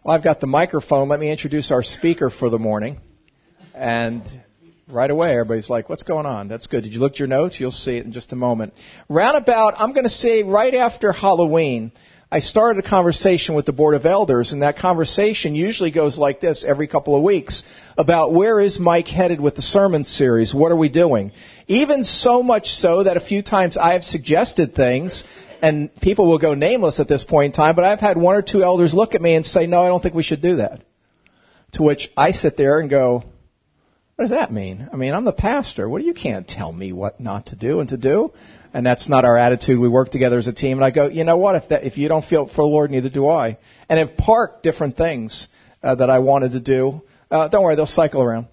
Well, I've got the microphone. Let me introduce our speaker for the morning. And right away, everybody's like, what's going on? That's good. Did you look at your notes? You'll see it in just a moment. Roundabout, I'm going to say right after Halloween, I started a conversation with the Board of Elders, and that conversation usually goes like this every couple of weeks about where is Mike headed with the sermon series? What are we doing? Even so much so that a few times I have suggested things, and people will go nameless at this point in time, but I've had one or two elders look at me and say, no, I don't think we should do that. To which I sit there and go, what does that mean? I mean, I'm the pastor. You can't tell me what not to do and to do. And that's not our attitude. We work together as a team. And I go, you know what? If you don't feel it for the Lord, neither do I. And I've parked different things that I wanted to do. Don't worry, they'll cycle around.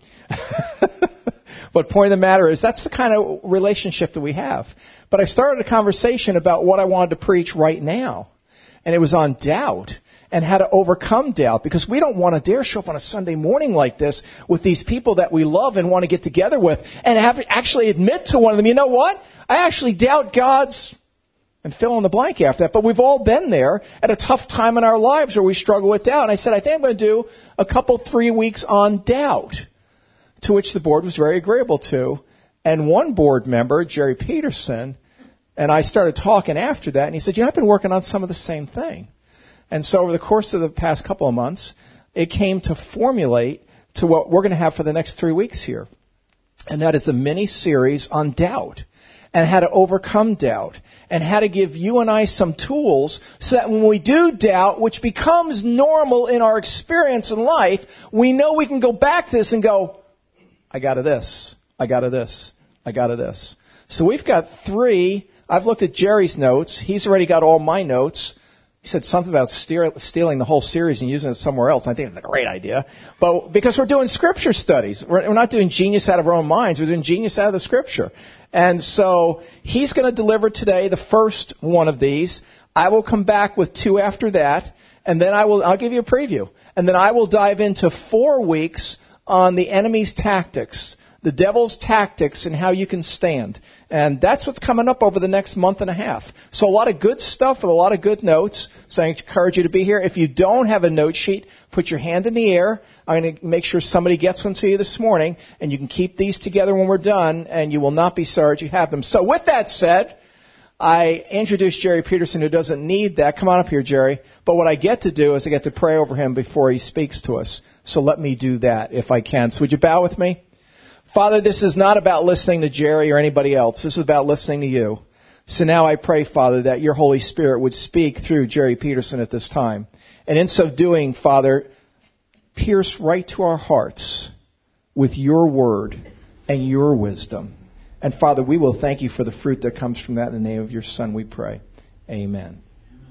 But point of the matter is, that's the kind of relationship that we have. But I started a conversation about what I wanted to preach right now. And it was on doubt and how to overcome doubt. Because we don't want to dare show up on a Sunday morning like this with these people that we love and want to get together with and have to actually admit to one of them, you know what? I actually doubt God's, and fill in the blank after that, but we've all been there at a tough time in our lives where we struggle with doubt. And I said, I think I'm going to do a couple, 3 weeks on doubt, to which the board was very agreeable to. And one board member, Jerry Peterson, and I started talking after that, and he said, I've been working on some of the same thing. And so over the course of the past couple of months, it came to formulate to what we're going to have for the next 3 weeks here. And that is a mini-series on doubt and how to overcome doubt and how to give you and I some tools so that when we do doubt, which becomes normal in our experience in life, we know we can go back to this and go, I got to this, I got to this, I got to this. So we've got 3. I've looked at Jerry's notes. He's already got all my notes. He said something about stealing the whole series and using it somewhere else. I think it's a great idea. But because we're doing Scripture studies. We're not doing genius out of our own minds. We're doing genius out of the Scripture. And so he's going to deliver today the first one of these. I will come back with 2 after that. And then I'll give you a preview. And then I will dive into 4 weeks on the enemy's tactics, the devil's tactics, and how you can stand. And that's what's coming up over the next month and a half. So a lot of good stuff with a lot of good notes. So I encourage you to be here. If you don't have a note sheet, put your hand in the air. I'm going to make sure somebody gets one to you this morning. And you can keep these together when we're done, and you will not be sorry you have them. So with that said, I introduced Jerry Peterson, who doesn't need that. Come on up here, Jerry. But what I get to do is I get to pray over him before he speaks to us. So let me do that if I can. So would you bow with me? Father, this is not about listening to Jerry or anybody else. This is about listening to you. So now I pray, Father, that your Holy Spirit would speak through Jerry Peterson at this time. And in so doing, Father, pierce right to our hearts with your word and your wisdom. And Father, we will thank you for the fruit that comes from that in the name of your Son, we pray. Amen.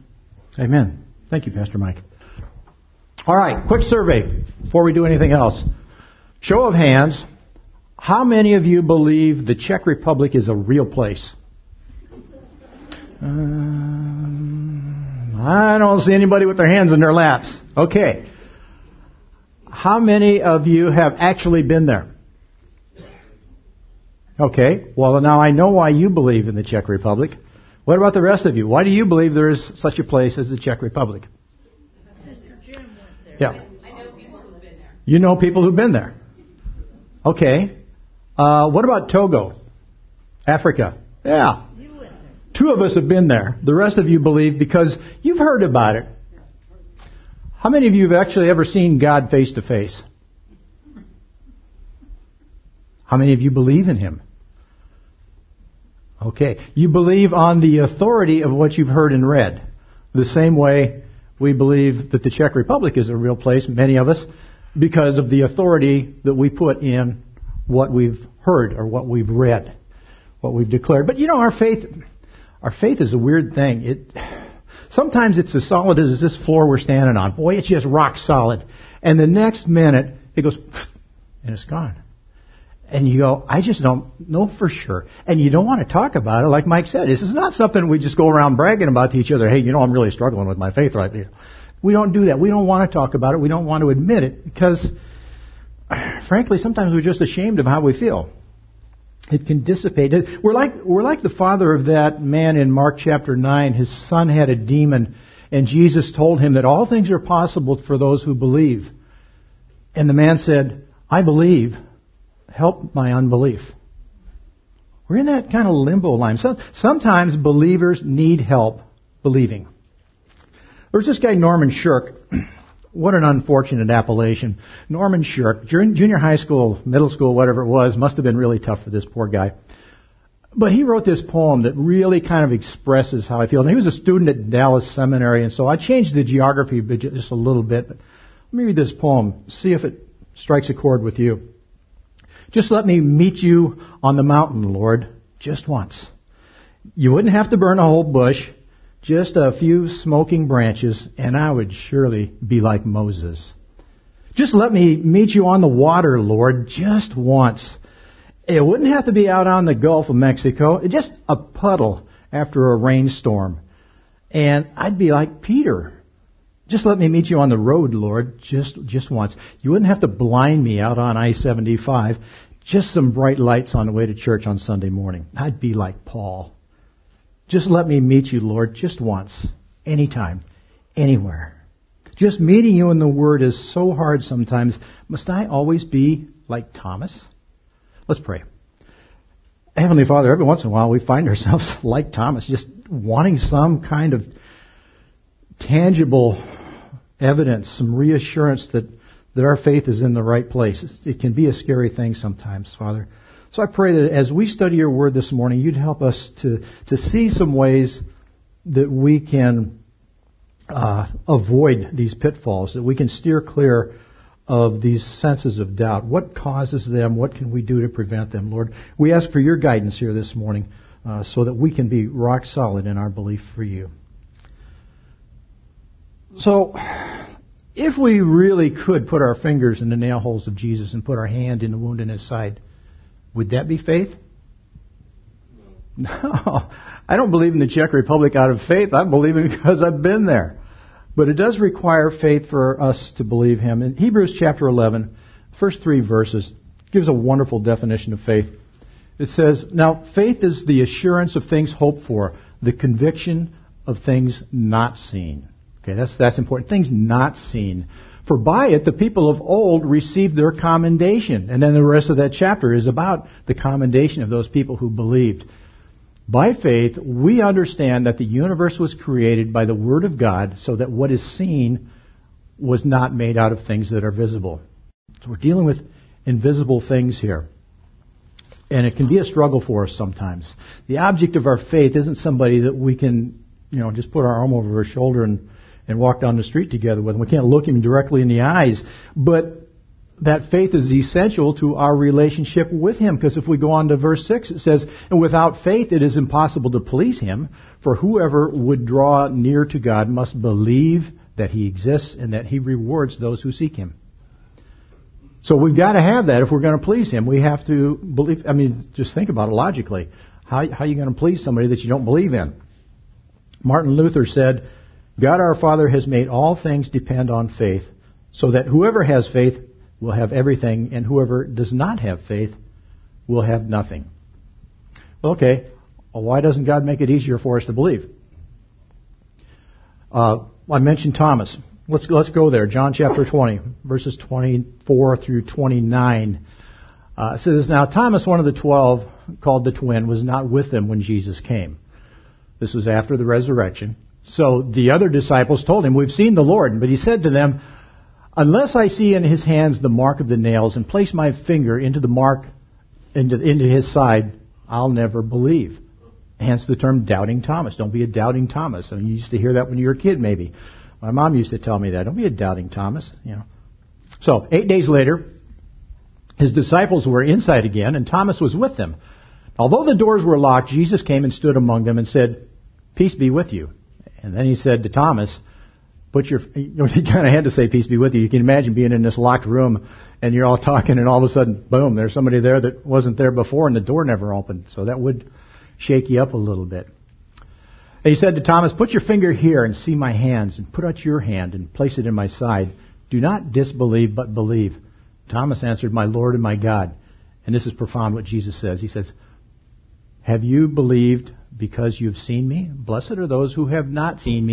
Amen. Thank you, Pastor Mike. All right, quick survey before we do anything else. Show of hands. How many of you believe the Czech Republic is a real place? I don't see anybody with their hands in their laps. Okay. How many of you have actually been there? Okay. Well, now I know why you believe in the Czech Republic. What about the rest of you? Why do you believe there is such a place as the Czech Republic? Mr. Jim went there. Yeah. I know people who've been there. You know people who've been there. Okay. What about Togo? Africa? Yeah. 2 of us have been there. The rest of you believe because you've heard about it. How many of you have actually ever seen God face to face? How many of you believe in Him? Okay. You believe on the authority of what you've heard and read. The same way we believe that the Czech Republic is a real place, many of us, because of the authority that we put in what we've heard or what we've read, what we've declared. But you know, our faith is a weird thing. Sometimes it's as solid as this floor we're standing on. Boy, it's just rock solid. And the next minute, it goes, and it's gone. And you go, I just don't know for sure. And you don't want to talk about it. Like Mike said, this is not something we just go around bragging about to each other. Hey, I'm really struggling with my faith right there. We don't do that. We don't want to talk about it. We don't want to admit it because, frankly, sometimes we're just ashamed of how we feel. It can dissipate. We're like the father of that man in Mark chapter 9. His son had a demon, And Jesus told him that all things are possible for those who believe. And the man said, I believe. Help my unbelief. We're in that kind of limbo line. Sometimes believers need help believing. There's this guy, Norman Shirk. What an unfortunate appellation. Norman Shirk. Junior high school, middle school, whatever it was, must have been really tough for this poor guy. But he wrote this poem that really kind of expresses how I feel. And he was a student at Dallas Seminary, and so I changed the geography just a little bit. But let me read this poem, see if it strikes a chord with you. Just let me meet you on the mountain, Lord, just once. You wouldn't have to burn a whole bush, just a few smoking branches, and I would surely be like Moses. Just let me meet you on the water, Lord, just once. It wouldn't have to be out on the Gulf of Mexico, just a puddle after a rainstorm. And I'd be like Peter. Just let me meet you on the road, Lord, just once. You wouldn't have to blind me out on I-75, just some bright lights on the way to church on Sunday morning. I'd be like Paul. Just let me meet you, Lord, just once, anytime, anywhere. Just meeting you in the Word is so hard sometimes. Must I always be like Thomas? Let's pray. Heavenly Father, every once in a while we find ourselves like Thomas, just wanting some kind of tangible evidence, some reassurance that our faith is in the right place. It can be a scary thing sometimes, Father. So I pray that as we study your Word this morning, you'd help us to see some ways that we can avoid these pitfalls, that we can steer clear of these senses of doubt. What causes them? What can we do to prevent them, Lord? We ask for your guidance here this morning so that we can be rock solid in our belief for you. So, if we really could put our fingers in the nail holes of Jesus and put our hand in the wound in his side, would that be faith? No. I don't believe in the Czech Republic out of faith. I believe it because I've been there. But it does require faith for us to believe him. In Hebrews chapter 11, first 3 verses, gives a wonderful definition of faith. It says, now faith is the assurance of things hoped for, the conviction of things not seen. Okay, that's important. Things not seen. For by it the people of old received their commendation. And then the rest of that chapter is about the commendation of those people who believed. By faith, we understand that the universe was created by the Word of God so that what is seen was not made out of things that are visible. So we're dealing with invisible things here. And it can be a struggle for us sometimes. The object of our faith isn't somebody that we can, just put our arm over our shoulder and walk down the street together with. We can't look him directly in the eyes. But that faith is essential to our relationship with him. Because if we go on to verse 6, it says, and without faith it is impossible to please him. For whoever would draw near to God must believe that he exists and that he rewards those who seek him. So we've got to have that if we're going to please him. We have to believe. Just think about it logically. How are you going to please somebody that you don't believe in? Martin Luther said, God our Father has made all things depend on faith, so that whoever has faith will have everything, and whoever does not have faith will have nothing. Okay, well, why doesn't God make it easier for us to believe? I mentioned Thomas. Let's go there. John chapter 20, verses 24 through 29. It says, now Thomas, one of the 12, called the twin, was not with them when Jesus came. This was after the resurrection. So the other disciples told him, we've seen the Lord. But he said to them, unless I see in his hands the mark of the nails and place my finger into the mark, into his side, I'll never believe. Hence the term doubting Thomas. Don't be a doubting Thomas. You used to hear that when you were a kid, maybe. My mom used to tell me that. Don't be a doubting Thomas. So 8 days later, his disciples were inside again, and Thomas was with them. Although the doors were locked, Jesus came and stood among them and said, peace be with you. And then he said to Thomas, he kind of had to say, peace be with you. You can imagine being in this locked room and you're all talking and all of a sudden, boom, there's somebody there that wasn't there before and the door never opened. So that would shake you up a little bit. And he said to Thomas, put your finger here and see my hands, and put out your hand and place it in my side. Do not disbelieve, but believe. Thomas answered, my Lord and my God. And this is profound what Jesus says. He says, have you believed because you've seen me? Blessed are those who have not seen me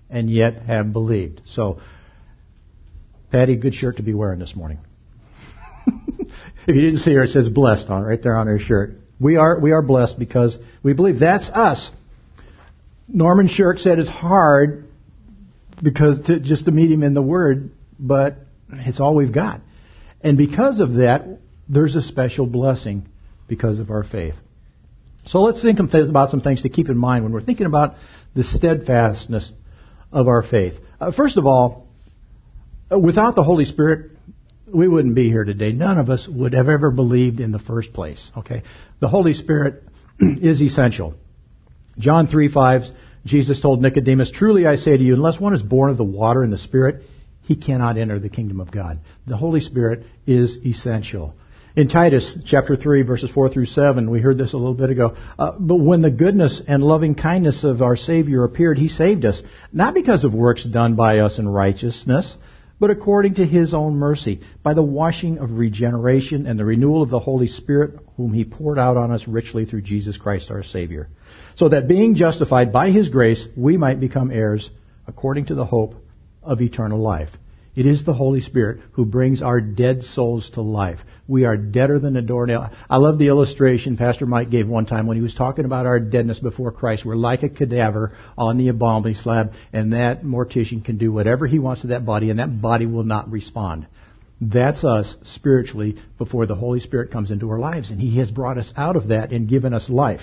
and yet have believed. So, Patty, good shirt to be wearing this morning. If you didn't see her, it says blessed on right there on her shirt. We are blessed because we believe. That's us. Norman Shirk said it's hard because just to meet him in the Word, but it's all we've got. And because of that, there's a special blessing because of our faith. So let's think about some things to keep in mind when we're thinking about the steadfastness of our faith. First of all, without the Holy Spirit, we wouldn't be here today. None of us would have ever believed in the first place. Okay, the Holy Spirit is essential. John 3:5, Jesus told Nicodemus, "Truly I say to you, unless one is born of the water and the Spirit, he cannot enter the kingdom of God." The Holy Spirit is essential. In Titus chapter 3, verses 4 through 7, we heard this a little bit ago. But when the goodness and loving kindness of our Savior appeared, He saved us, not because of works done by us in righteousness, but according to His own mercy, by the washing of regeneration and the renewal of the Holy Spirit, whom He poured out on us richly through Jesus Christ our Savior, so that being justified by His grace, we might become heirs according to the hope of eternal life. It is the Holy Spirit who brings our dead souls to life. We are deader than a doornail. I love the illustration Pastor Mike gave one time when he was talking about our deadness before Christ. We're like a cadaver on the embalming slab, and that mortician can do whatever he wants to that body, and that body will not respond. That's us spiritually before the Holy Spirit comes into our lives, and He has brought us out of that and given us life.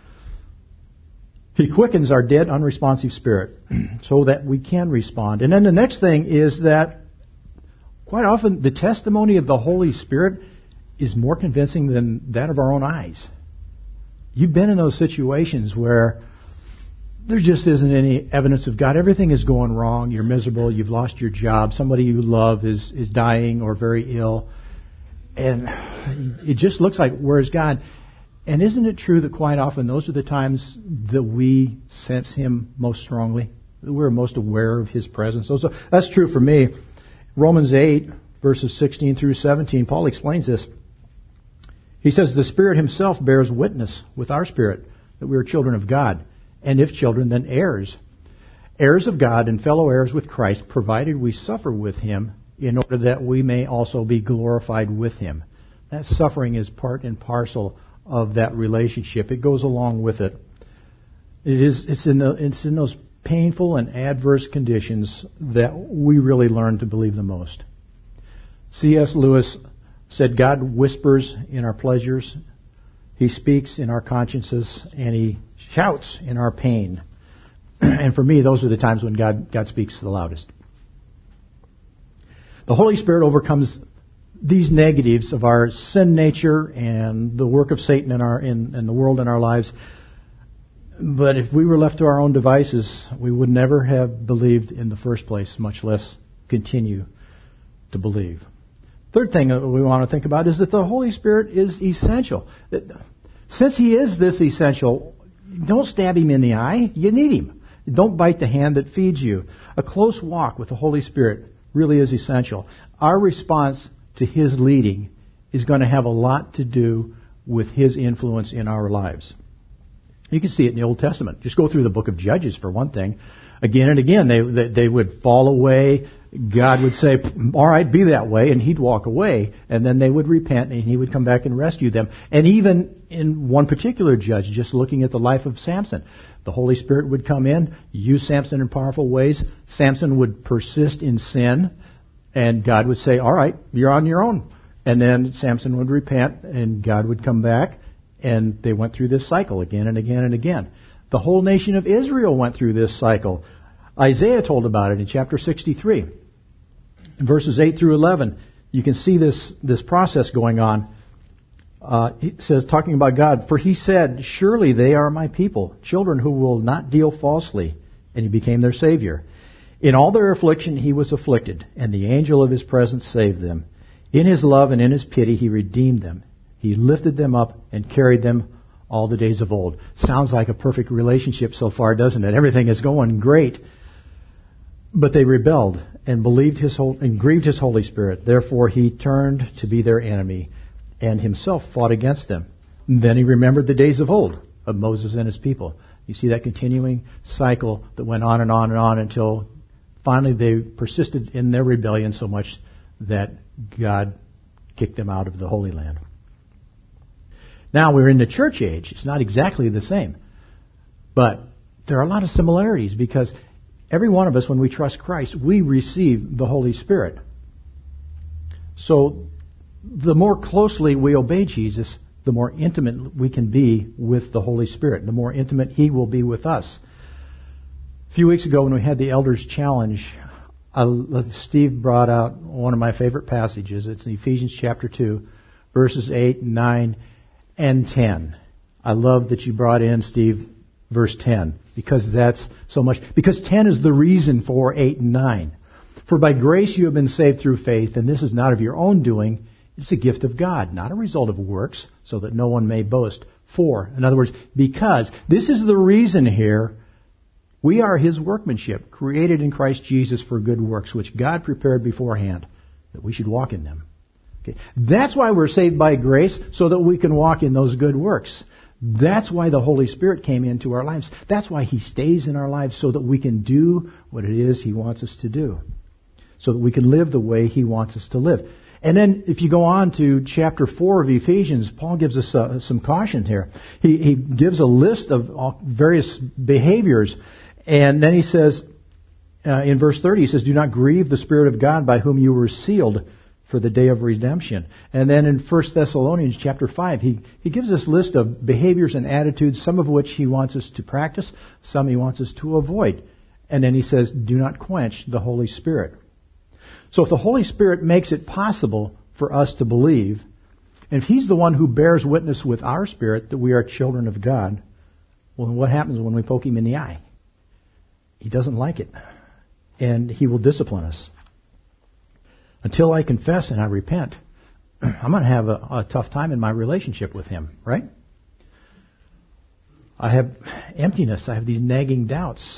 He quickens our dead, unresponsive spirit so that we can respond. And then the next thing is that quite often the testimony of the Holy Spirit is more convincing than that of our own eyes. You've been in those situations where there just isn't any evidence of God. Everything is going wrong. You're miserable. You've lost your job. Somebody you love is dying or very ill. And it just looks like, where's God? And isn't it true that quite often those are the times that we sense Him most strongly? That we're most aware of His presence. So that's true for me. Romans 8, verses 16 through 17, Paul explains this. He says, "The Spirit Himself bears witness with our spirit that we are children of God, and if children, then heirs. Heirs of God and fellow heirs with Christ, provided we suffer with Him, in order that we may also be glorified with Him." That suffering is part and parcel of that relationship. It goes along with it. It's in those painful and adverse conditions that we really learn to believe the most. C.S. Lewis said, "God whispers in our pleasures, He speaks in our consciences, and He shouts in our pain." And for me, those are the times when God speaks the loudest. The Holy Spirit overcomes these negatives of our sin nature and the work of Satan in the world in our lives. But if we were left to our own devices, we would never have believed in the first place, much less continue to believe. Third thing that we want to think about is that the Holy Spirit is essential. Since He is this essential, don't stab Him in the eye. You need Him. Don't bite the hand that feeds you. A close walk with the Holy Spirit really is essential. Our response to His leading is going to have a lot to do with His influence in our lives. You can see it in the Old Testament. Just go through the book of Judges for one thing. Again and again, they would fall away. God would say, "All right, be that way," and He'd walk away. And then they would repent, and He would come back and rescue them. And even in one particular judge, just looking at the life of Samson, the Holy Spirit would come in, use Samson in powerful ways. Samson would persist in sin, and God would say, "All right, you're on your own." And then Samson would repent, and God would come back, and they went through this cycle again and again and again. The whole nation of Israel went through this cycle. Isaiah told about it in chapter 63. In verses 8 through 11, you can see this process going on. It says, talking about God, "For He said, surely they are my people, children who will not deal falsely." And He became their Savior. "In all their affliction He was afflicted, and the angel of His presence saved them. In His love and in His pity He redeemed them. He lifted them up and carried them all the days of old." Sounds like a perfect relationship so far, doesn't it? Everything is going great. But they rebelled and grieved His Holy Spirit. Therefore He turned to be their enemy and Himself fought against them. And then He remembered the days of old of Moses and His people. You see that continuing cycle that went on and on and on until finally they persisted in their rebellion so much that God kicked them out of the Holy Land. Now we're in the church age. It's not exactly the same. But there are a lot of similarities because every one of us, when we trust Christ, we receive the Holy Spirit. So the more closely we obey Jesus, the more intimate we can be with the Holy Spirit, the more intimate He will be with us. A few weeks ago when we had the Elders Challenge, Steve brought out one of my favorite passages. It's in Ephesians chapter 2, verses 8, 9, and 10. I love that you brought in, Steve, verse 10, because that's so much. Because 10 is the reason for 8 and 9. For by grace you have been saved through faith, and this is not of your own doing. It's a gift of God, not a result of works, so that no one may boast. For, in other words, because. This is the reason here. We are His workmanship, created in Christ Jesus for good works, which God prepared beforehand, that we should walk in them. Okay. That's why we're saved by grace, so that we can walk in those good works. That's why the Holy Spirit came into our lives. That's why He stays in our lives, so that we can do what it is He wants us to do. So that we can live the way He wants us to live. And then if you go on to chapter 4 of Ephesians, Paul gives us some caution here. He gives a list of various behaviors. And then he says, in verse 30, he says, do not grieve the Spirit of God by whom you were sealed for the day of redemption. And then in 1 Thessalonians chapter 5, he gives us a list of behaviors and attitudes, some of which he wants us to practice, some he wants us to avoid. And then he says, do not quench the Holy Spirit. So if the Holy Spirit makes it possible for us to believe, and if He's the one who bears witness with our spirit that we are children of God, well, what happens when we poke Him in the eye? He doesn't like it, and He will discipline us. Until I confess and I repent, I'm going to have a tough time in my relationship with Him, right? I have emptiness. I have these nagging doubts.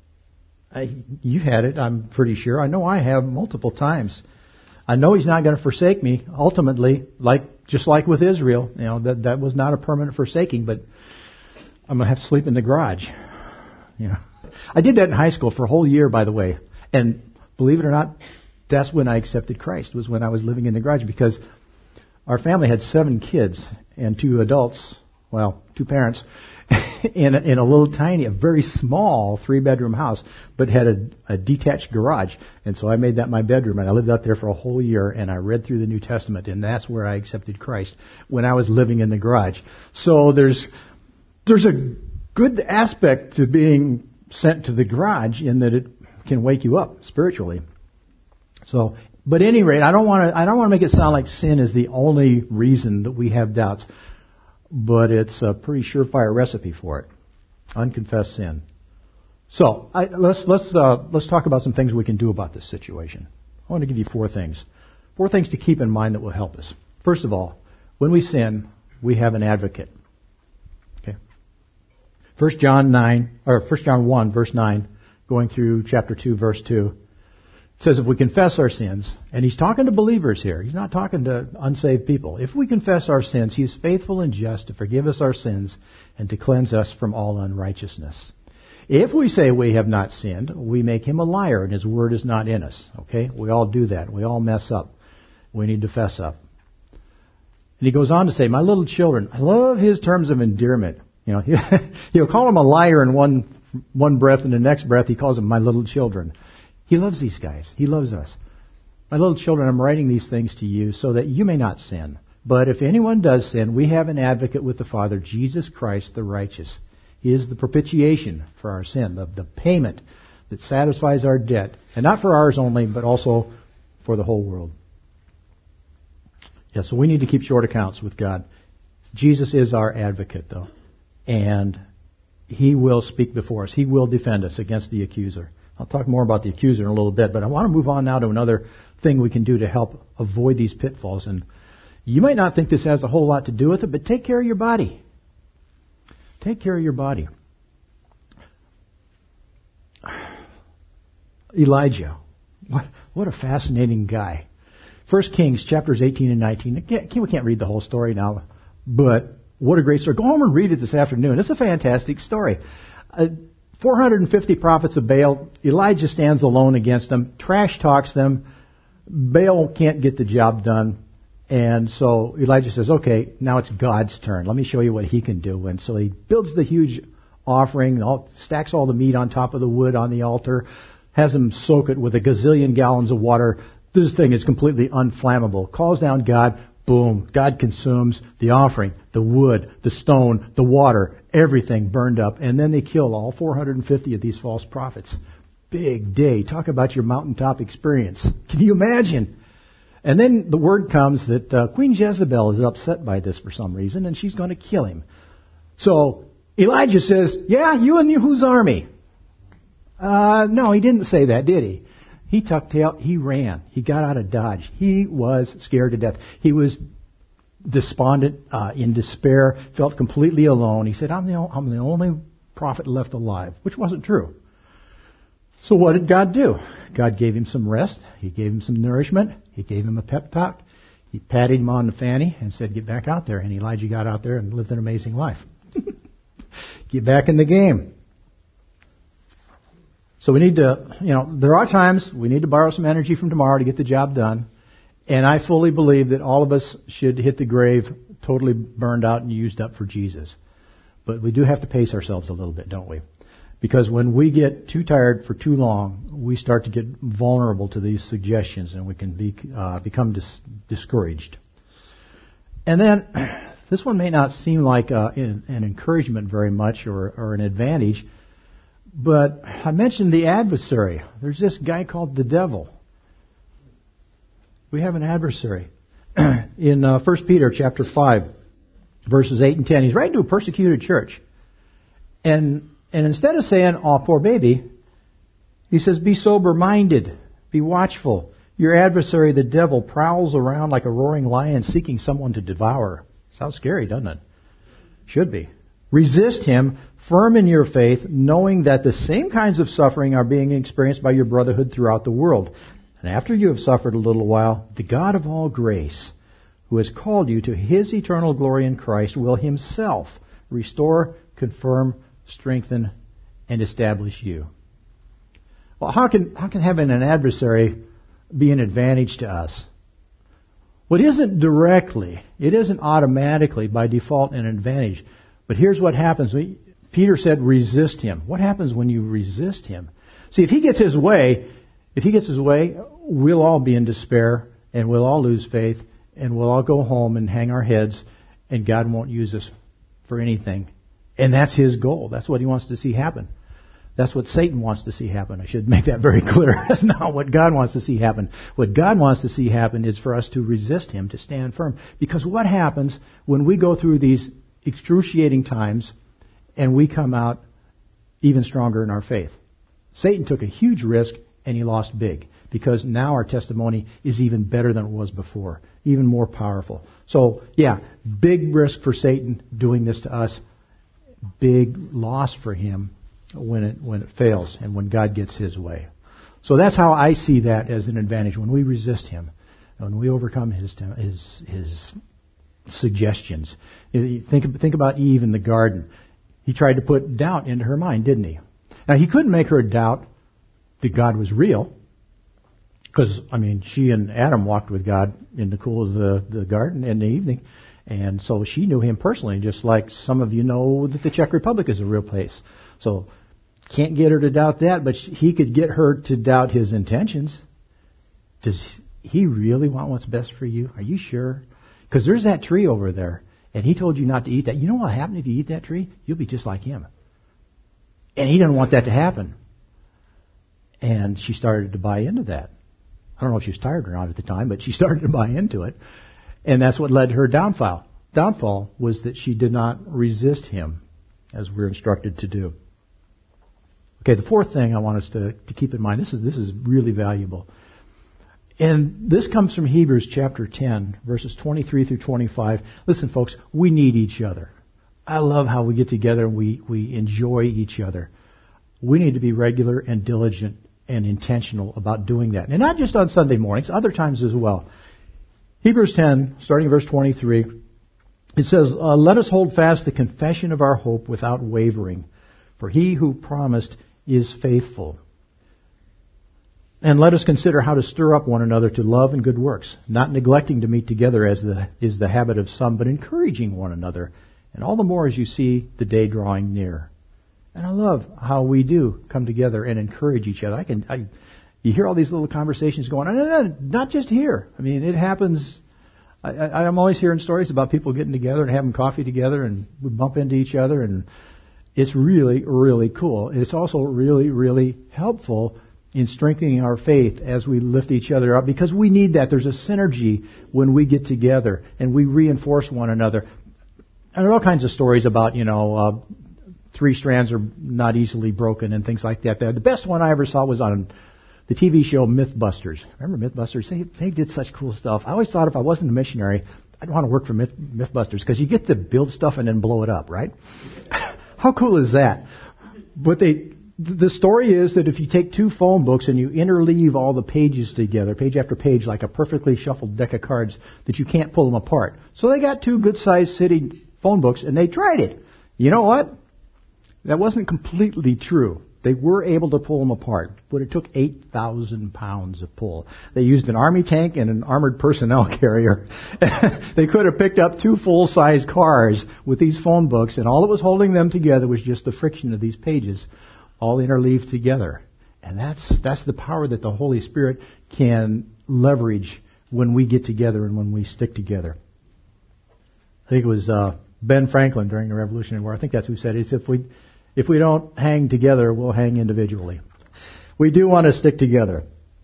You've had it, I'm pretty sure. I know I have multiple times. I know He's not going to forsake me ultimately, just like with Israel. You know, that was not a permanent forsaking, but I'm going to have to sleep in the garage. You know, I did that in high school for a whole year, by the way. And believe it or not, that's when I accepted Christ, was when I was living in the garage, because our family had 7 kids and 2 adults, well, 2 parents, in a little tiny, a very small 3-bedroom house, but had a detached garage. And so I made that my bedroom, and I lived out there for a whole year, and I read through the New Testament, and that's where I accepted Christ, when I was living in the garage. So there's a good aspect to being sent to the garage in that it can wake you up spiritually. So, but at any rate, I don't want to make it sound like sin is the only reason that we have doubts. But it's a pretty surefire recipe for it. Unconfessed sin. So let's talk about some things we can do about this situation. I want to give you 4 things. 4 things to keep in mind that will help us. First of all, when we sin, we have an advocate. Okay. 1 John 1, verse 9, going through chapter 2, verse 2. It says if we confess our sins, and he's talking to believers here. He's not talking to unsaved people. If we confess our sins, He is faithful and just to forgive us our sins and to cleanse us from all unrighteousness. If we say we have not sinned, we make Him a liar and His word is not in us. Okay? We all do that. We all mess up. We need to fess up. And he goes on to say, my little children, I love his terms of endearment. You know, he'll call them a liar in one breath, and the next breath he calls them my little children. He loves these guys. He loves us. My little children, I'm writing these things to you so that you may not sin. But if anyone does sin, we have an advocate with the Father, Jesus Christ the righteous. He is the propitiation for our sin, the payment that satisfies our debt. And not for ours only, but also for the whole world. Yeah, so we need to keep short accounts with God. Jesus is our advocate, though. And He will speak before us. He will defend us against the accuser. I'll talk more about the accuser in a little bit, but I want to move on now to another thing we can do to help avoid these pitfalls. And you might not think this has a whole lot to do with it, but take care of your body. Take care of your body. Elijah. What a fascinating guy. 1 Kings chapters 18 and 19. We can't read the whole story now, but what a great story. Go home and read it this afternoon. It's a fantastic story. 450 prophets of Baal. Elijah stands alone against them, trash talks them. Baal can't get the job done. And so Elijah says, okay, now it's God's turn. Let me show you what he can do. And so he builds the huge offering, stacks all the meat on top of the wood on the altar, has them soak it with a gazillion gallons of water. This thing is completely unflammable. Calls down God. Boom. God consumes the offering, the wood, the stone, the water, everything burned up. And then they kill all 450 of these false prophets. Big day. Talk about your mountaintop experience. Can you imagine? And then the word comes that Queen Jezebel is upset by this for some reason, and she's going to kill him. So Elijah says, yeah, you and whose army? No, he didn't say that, did he? He tucked tail. He ran. He got out of Dodge. He was scared to death. He was despondent, in despair, felt completely alone. He said, I'm the only prophet left alive, which wasn't true. So what did God do? God gave him some rest. He gave him some nourishment. He gave him a pep talk. He patted him on the fanny and said, get back out there. And Elijah got out there and lived an amazing life. Get back in the game. So we need to, there are times we need to borrow some energy from tomorrow to get the job done. And I fully believe that all of us should hit the grave totally burned out and used up for Jesus. But we do have to pace ourselves a little bit, don't we? Because when we get too tired for too long, we start to get vulnerable to these suggestions and we can become discouraged. And then, this one may not seem like an encouragement very much or an advantage, but I mentioned the adversary. There's this guy called the devil. We have an adversary. In 1 Peter chapter 5, verses 8 and 10, he's writing to a persecuted church. And instead of saying, oh, poor baby, he says, be sober-minded, be watchful. Your adversary, the devil, prowls around like a roaring lion seeking someone to devour. Sounds scary, doesn't it? Should be. Resist him, firm in your faith, knowing that the same kinds of suffering are being experienced by your brotherhood throughout the world. And after you have suffered a little while, the God of all grace, who has called you to his eternal glory in Christ, will himself restore, confirm, strengthen, and establish you. Well, how can having an adversary be an advantage to us? Well, it isn't automatically by default an advantage. But here's what happens. Peter said, resist him. What happens when you resist him? See, if he gets his way, we'll all be in despair, and we'll all lose faith, and we'll all go home and hang our heads, and God won't use us for anything. And that's his goal. That's what he wants to see happen. That's what Satan wants to see happen. I should make that very clear. That's not what God wants to see happen. What God wants to see happen is for us to resist him, to stand firm. Because what happens when we go through these excruciating times and we come out even stronger in our faith? Satan took a huge risk and he lost big, because now our testimony is even better than it was before, even more powerful. So, yeah, big risk for Satan doing this to us, big loss for him when it fails and when God gets his way. So that's how I see that as an advantage. When we resist him, when we overcome his suggestions. Think about Eve in the garden. He tried to put doubt into her mind, didn't he? Now, he couldn't make her doubt that God was real, because, she and Adam walked with God in the cool of the garden in the evening, and so she knew him personally, just like some of you know that the Czech Republic is a real place. So, can't get her to doubt that, but he could get her to doubt his intentions. Does he really want what's best for you? Are you sure? Because there's that tree over there, and he told you not to eat that. You know what will happen if you eat that tree? You'll be just like him. And he doesn't want that to happen. And she started to buy into that. I don't know if she was tired or not at the time, but she started to buy into it. And that's what led to her downfall. Downfall was that she did not resist him, as we're instructed to do. Okay, the fourth thing I want us to keep in mind, this is really valuable. And this comes from Hebrews chapter 10, verses 23 through 25. Listen, folks, we need each other. I love how we get together and we enjoy each other. We need to be regular and diligent and intentional about doing that. And not just on Sunday mornings, other times as well. Hebrews 10, starting verse 23, it says, let us hold fast the confession of our hope without wavering, For he who promised is faithful. And let us consider how to stir up one another to love and good works, not neglecting to meet together as is the habit of some, but encouraging one another, and all the more as you see the day drawing near. And I love how we do come together and encourage each other. You hear all these little conversations going on, not just here. I mean, it happens. I'm always hearing stories about people getting together and having coffee together, and we bump into each other, and it's really, really cool. It's also really, really helpful in strengthening our faith as we lift each other up, because we need that. There's a synergy when we get together and we reinforce one another. And there are all kinds of stories about, 3 strands are not easily broken and things like that. The best one I ever saw was on the TV show Mythbusters. Remember Mythbusters? They did such cool stuff. I always thought if I wasn't a missionary, I'd want to work for Mythbusters, because you get to build stuff and then blow it up, right? How cool is that? But the story is that if you take 2 phone books and you interleave all the pages together, page after page, like a perfectly shuffled deck of cards, that you can't pull them apart. So they got 2 good-sized city phone books, and they tried it. You know what? That wasn't completely true. They were able to pull them apart, but it took 8,000 pounds of pull. They used an army tank and an armored personnel carrier. They could have picked up 2 full-size cars with these phone books, and all that was holding them together was just the friction of these pages, all interleaved together. And that's the power that the Holy Spirit can leverage when we get together and when we stick together. I think it was Ben Franklin during the Revolutionary War. I think that's who said it. If we don't hang together, we'll hang individually. We do want to stick together.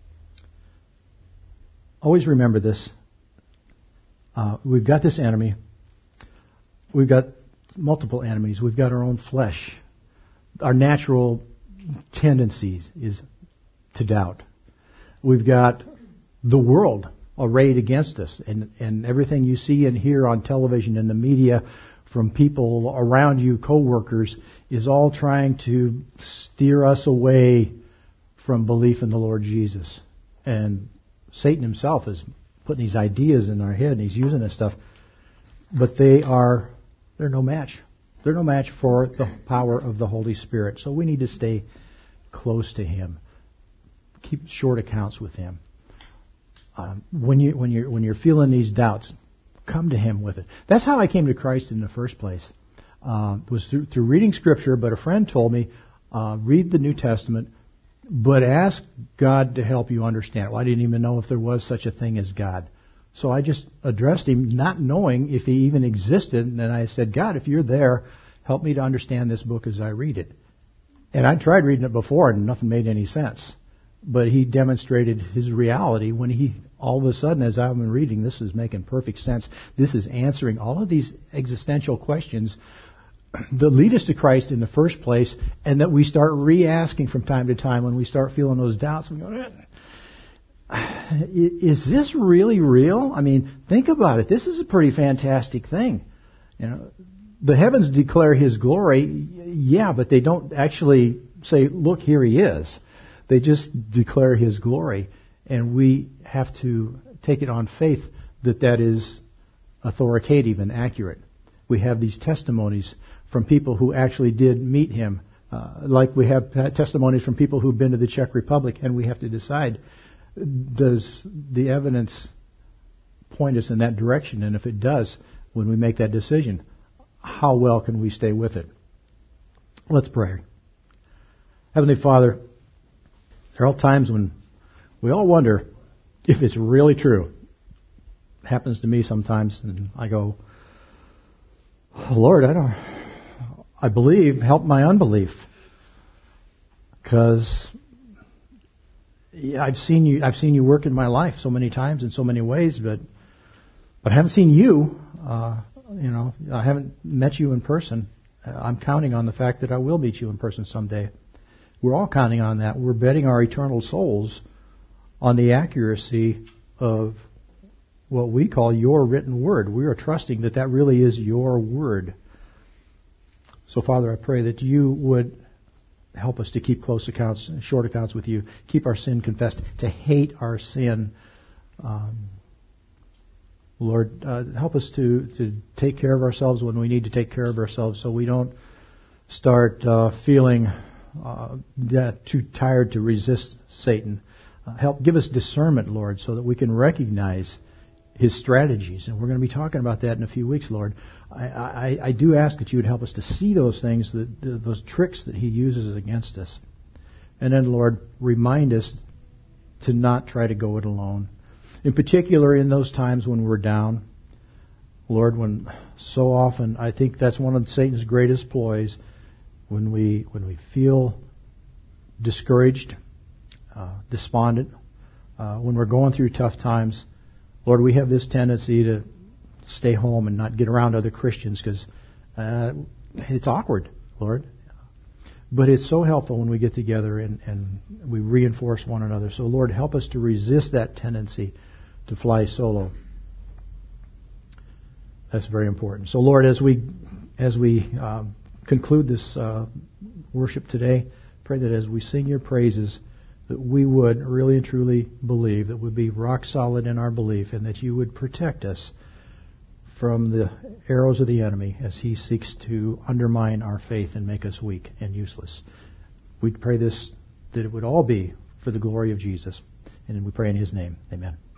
Always remember this. We've got this enemy. We've got multiple enemies. We've got our own flesh. Our natural tendencies is to doubt. We've got the world arrayed against us, and everything you see and hear on television and the media from people around you, co-workers, is all trying to steer us away from belief in the Lord Jesus. And Satan himself is putting these ideas in our head, and he's using this stuff. But they're no match. They're no match for the power of the Holy Spirit. So we need to stay close to Him. Keep short accounts with Him. When you're feeling these doubts, come to Him with it. That's how I came to Christ in the first place. Was through reading Scripture, but a friend told me, read the New Testament, but ask God to help you understand it. Well, I didn't even know if there was such a thing as God. So I just addressed Him, not knowing if He even existed, and I said, God, if you're there, help me to understand this book as I read it. And I tried reading it before, and nothing made any sense. But He demonstrated His reality when He, all of a sudden, as I've been reading, this is making perfect sense. This is answering all of these existential questions that lead us to Christ in the first place, and that we start re-asking from time to time when we start feeling those doubts. We go, is this really real? I mean, think about it. This is a pretty fantastic thing. The heavens declare His glory, yeah, but they don't actually say, look, here He is. They just declare His glory, and we have to take it on faith that is authoritative and accurate. We have these testimonies from people who actually did meet Him, like we have testimonies from people who've been to the Czech Republic, and we have to decide, does the evidence point us in that direction? And if it does, when we make that decision, how well can we stay with it? Let's pray. Heavenly Father, there are all times when we all wonder if it's really true. It happens to me sometimes, and I go, oh, Lord, I believe, help my unbelief. Because I've seen you work in my life so many times in so many ways, but I haven't seen you. I haven't met you in person. I'm counting on the fact that I will meet you in person someday. We're all counting on that. We're betting our eternal souls on the accuracy of what we call your written word. We are trusting that really is your word. So, Father, I pray that you would help us to keep close accounts, short accounts with you, keep our sin confessed, to hate our sin. Lord, help us to take care of ourselves when we need to take care of ourselves, so we don't start feeling that too tired to resist Satan. Help give us discernment, Lord, so that we can recognize his strategies. And we're going to be talking about that in a few weeks, Lord. I do ask that you would help us to see those things, those tricks that he uses against us. And then, Lord, remind us to not try to go it alone. In particular, in those times when we're down, Lord, when so often I think that's one of Satan's greatest ploys, when we feel discouraged, despondent, when we're going through tough times, Lord, we have this tendency to stay home and not get around other Christians because it's awkward, Lord. But it's so helpful when we get together and we reinforce one another. So, Lord, help us to resist that tendency to fly solo. That's very important. So, Lord, as we conclude this worship today, pray that as we sing your praises, that we would really and truly believe, that we'd be rock solid in our belief, and that you would protect us from the arrows of the enemy as he seeks to undermine our faith and make us weak and useless. We pray this, that it would all be for the glory of Jesus. And we pray in his name. Amen.